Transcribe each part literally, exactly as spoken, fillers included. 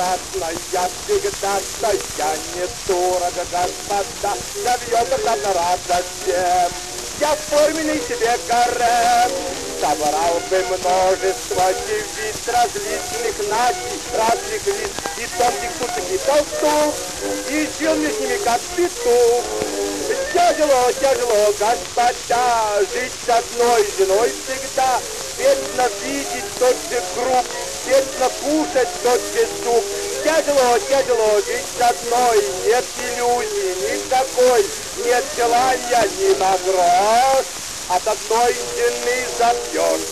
красная всегда стояние дорого, господа, добьет когда рада всем. Я форменный себе гарем, собрал бы множество девиц различных наций, разных лиц, и тонких суток, и толстух, и жил мне с ними как петух. Тяжело, тяжело, господа, жить с одной женой всегда, вечно видеть тот же круг, вечно кушать тот же суп. Тяжело, тяжело жить с одной, нет иллюзий никакой, нет желания ни на грош, от одной жены забьешь.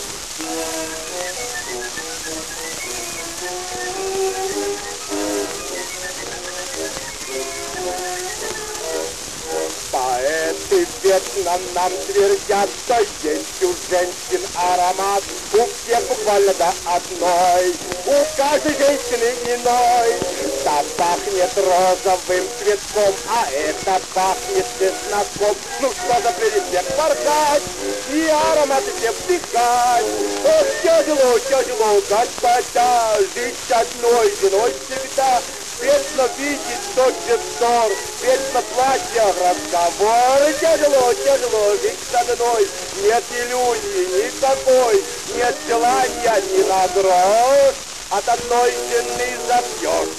Поэты вечно нам твердят, что есть у женщин аромат, у всех буквально до одной, у каждой женщины иной. Та пахнет розовым цветком, а это пахнет чесноком. Ну что за прелесть порхать и ароматы все вдыхать. Ох, тяжело, тяжело, господа, жить с одной женой всегда. Вечно видеть тот же взор, вечно платье, разговор. Тяжело, тяжело жить с одной, нет иллюзий никакой, нет желания ни на грош, от одной жены забьешь.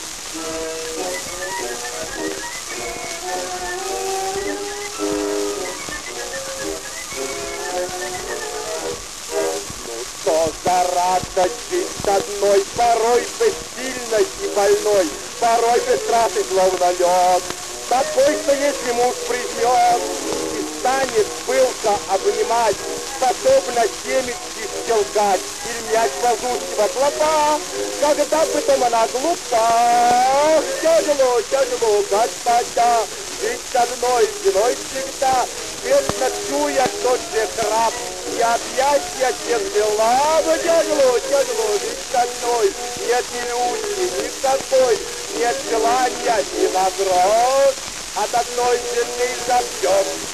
Что за радость жить с одной, порой бессильной и больной, порой бесстрастный, словно лед, такой, что если муж прижмет и станет пылко обнимать, способна семечки щелкать или мяч ползущего клопа, когда потом она глупа. Тяжело, тяжело, господа, жить с одной женой всегда, вечно чуя тот же храп, и объятия тех дела. Но тяжело, тяжело жить с одной, нет иллюзии никакой, нет желания ни на грош, от одной жены забьешь.